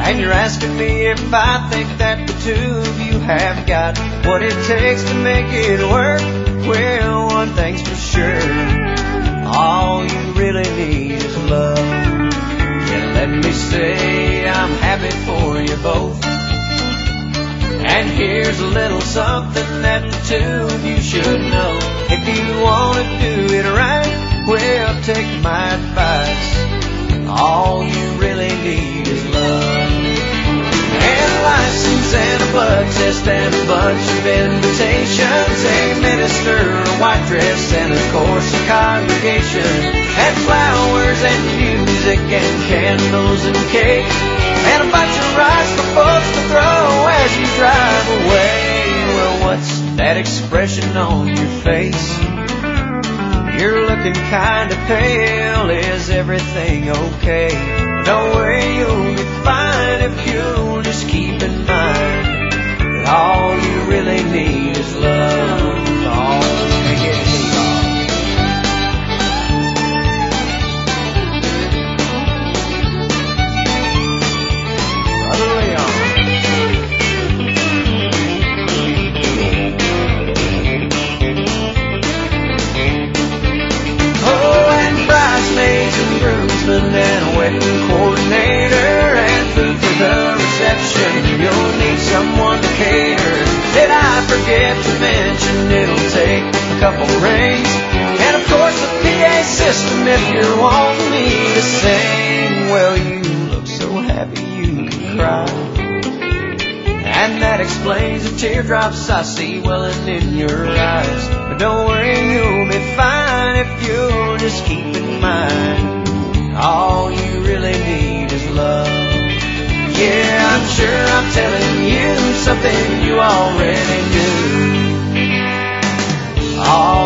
And you're asking me if I think that the two of you have got what it takes to make it work. Well, one thing's for sure, all you really need is love. Yeah, let me say I'm happy for you both. And here's a little something that the two of you should know. If you want to do it right, well, take my advice. All you really need is love. And a license and a blood test and a bunch of invitations, a minister, a white dress, and of course a congregation, and flowers and music and candles and cake, and a bunch of rice for folks to throw as you drive away. Well, what's that expression on your face? You're looking kinda pale. Is everything okay? Don't worry, you'll be fine if you'll just keep in mind that all you really need is love. All you need is love. Brother Leon. Bridesmaids and groomsmen and a wedding coordinator and food for the reception. You'll need someone to cater. Did I forget to mention it'll take a couple rings? And of course the PA system if you're wanting me to sing. Well, you look so happy you can cry, and that explains the teardrops I see welling in your eyes. But don't worry, you'll be fine if you'll just keep in mind all you really need is love. Yeah, I'm sure I'm telling you something you already knew. All